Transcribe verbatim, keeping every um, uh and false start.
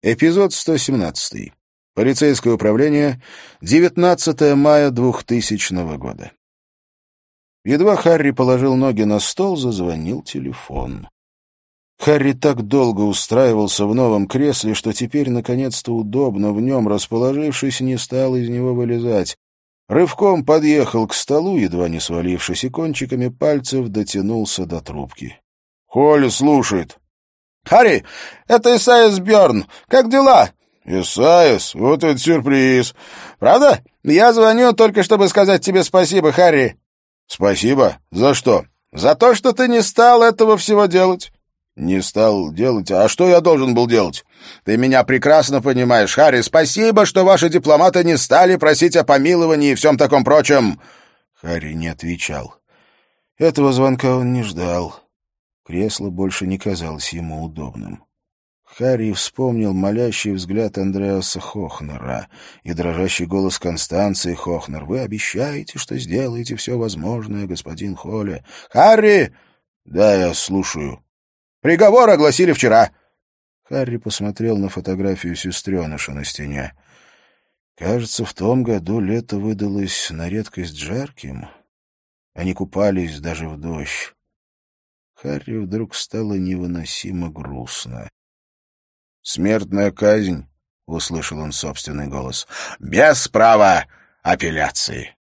Эпизод сто семнадцатый. Полицейское управление. девятнадцатое мая двухтысячного года. Едва Харри положил ноги на стол, зазвонил телефон. Харри так долго устраивался в новом кресле, что теперь, наконец-то, удобно в нем расположившись, не стал из него вылезать. Рывком подъехал к столу, едва не свалившись, и кончиками пальцев дотянулся до трубки. «Холли слушает». «Харри, это Исайяс Бёрн. Как дела?» «Исайяс? Вот это сюрприз!» «Правда? Я звоню только, чтобы сказать тебе спасибо, Харри». «Спасибо? За что?» «За то, что ты не стал этого всего делать». «Не стал делать? А что я должен был делать?» «Ты меня прекрасно понимаешь, Харри. Спасибо, что ваши дипломаты не стали просить о помиловании и всем таком прочем». Харри не отвечал. Этого звонка он не ждал. Кресло больше не казалось ему удобным. Харри вспомнил молящий взгляд Андреаса Хохнера и дрожащий голос Констанции Хохнер. «Вы обещаете, что сделаете все возможное, господин Холли?» «Харри!» «Да, я слушаю». «Приговор огласили вчера». Харри посмотрел на фотографию сестреныша на стене. Кажется, в том году лето выдалось на редкость жарким. Они купались даже в дождь. Харри вдруг стало невыносимо грустно. «Смертная казнь», — услышал он собственный голос, — «без права апелляции».